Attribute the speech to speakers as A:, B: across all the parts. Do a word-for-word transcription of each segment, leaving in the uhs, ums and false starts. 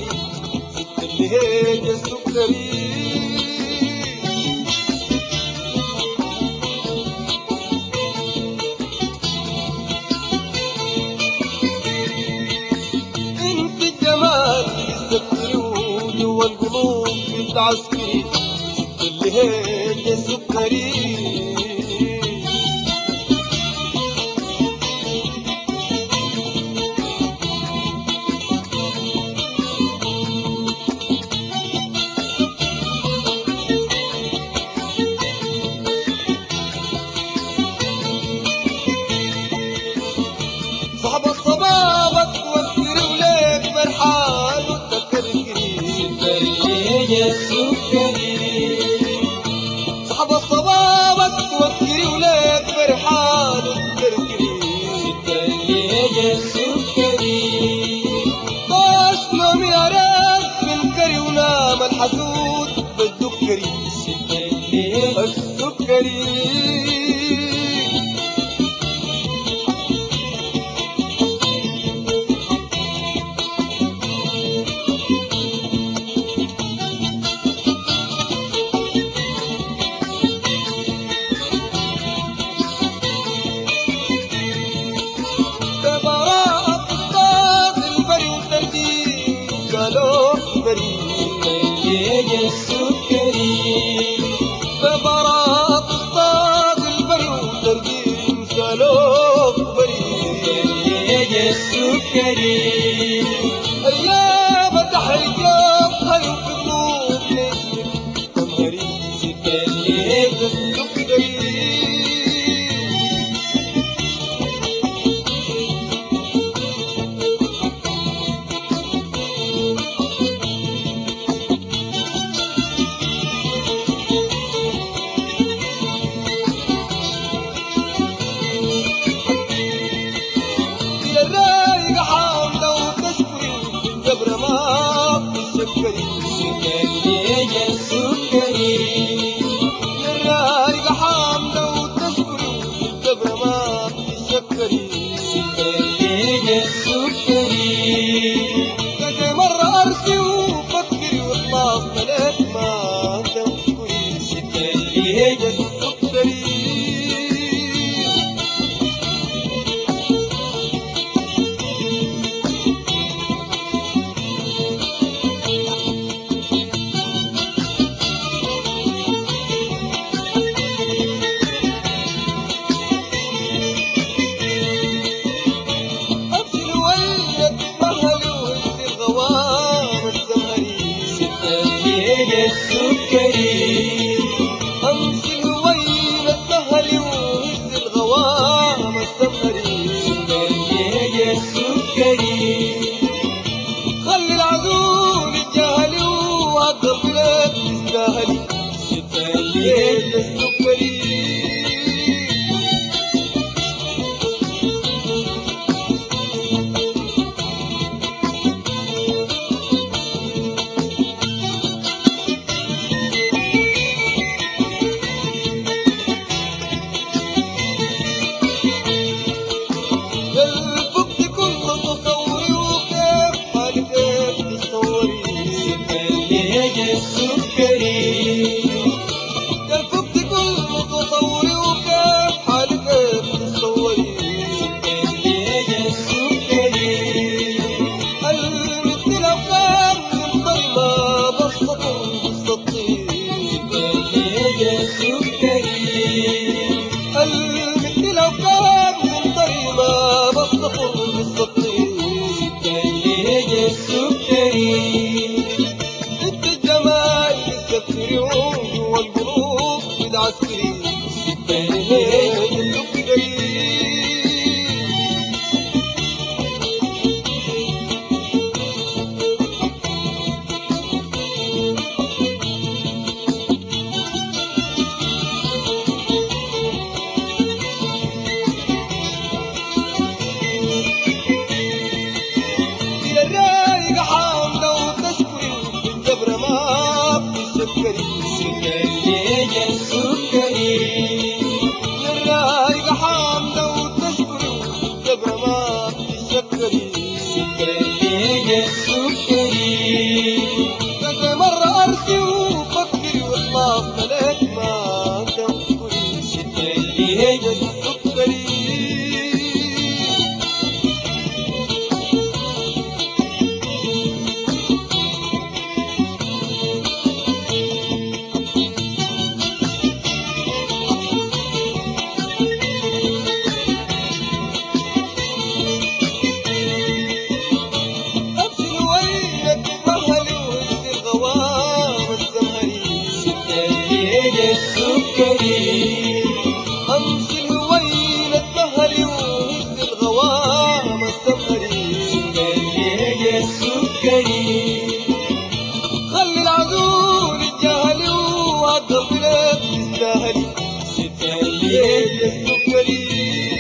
A: عسكري ست اللي هي السكري. انت الجمال السكري وجوا القلوب انت عسكري ست اللي هي السكري. صحبة صبابك وفكري وليك فرحان وتفكري
B: سكري السكري.
A: صحبة صبابك وفكري وليك فرحان وتفكري
B: سكري السكري.
A: طاش نوم يا ريت من كري ونام الحسود بالسكري
B: سكري
A: السكري.
B: السكري.
A: ببراءة اصطاد البري وترجيم سالوك بري
B: السكري.
A: ايام تحرق يوم خير في قلوب نسمك تمهري
B: سكري
A: السكري.
B: سكري السكري.
A: الرايقة حاملة وتشكري والجبرة ما بتشكري
B: سكري السكري.
A: كذا مرة أرسي وفكري وخلاص مليت ما تنكري
B: سكري
A: السكري.
B: السكري.
A: أمشي وين السهري وهز الغوام السمري
B: سكري السكري.
A: خلي العدول يتجاهلي وعالقلب لك تستاهلي
B: سكري
A: السكري.
B: السكري.
A: قلبك تقول تصوري وكيف حالك تتصوري
B: السكري.
A: المثل لو كان من طريقة بسطة بالسطين
B: السكري.
A: المثل لو كان من طريقة بسطة بالسطين
B: السكري.
A: انت الجمال السكري جوا القلوب بتعسكري السكري. الرايقة حاملة وتشكري والجبرة ما بتشكري
B: سكري السكري. سكري
A: خلي العذول يتجاهلي وعالقلب لك تستاهلي
B: ست
A: يا
B: الليل
A: السكري.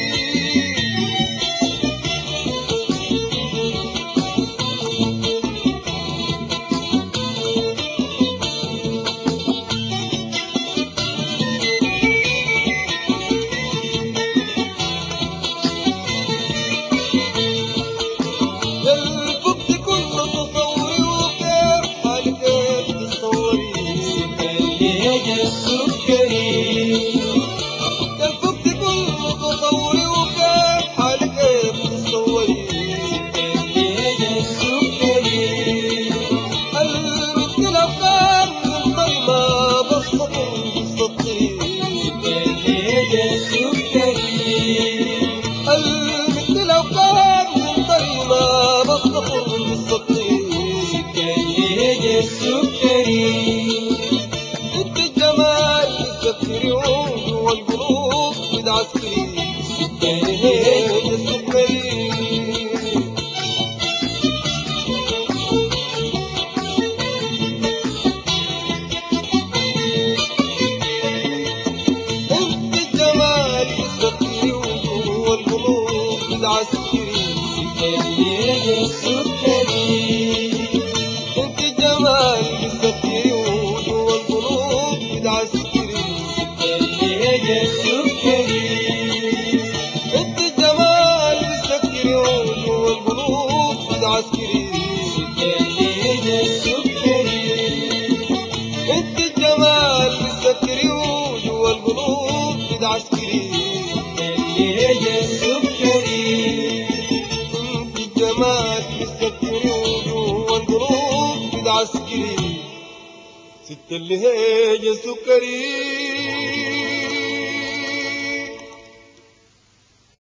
A: قلبك كل تصوري وكيف حالك كيف تتصوري
B: الليل السكري
A: قلبك كل تصوري وكيف حالك كيف تتصوري
B: الليل السكري
A: المثل لو كان من طيمة بالسطر بالسطر
B: الليل السكري
A: المثل لو كان من طيمة بالسطر بالسطر
B: الليل السكري
A: انت الجمال تسكري وجوا القلوب بتعسكري يا السكري. انت الجمال تسكري وجوا القلوب بتعسكري
B: الليل السكري
A: انت الجمال تسكري وجوا القلوب بتعسكري
B: الليل السكري
A: انت الجمال تسكري وجوا القلوب بتعسكري
B: الليل السكري
A: انت الجمال تسكري وجوا القلوب بتعسكري
B: الليل السكري
A: انت الجمال تسكري وجوا القلوب بتعسكري ست اللي هي سكري.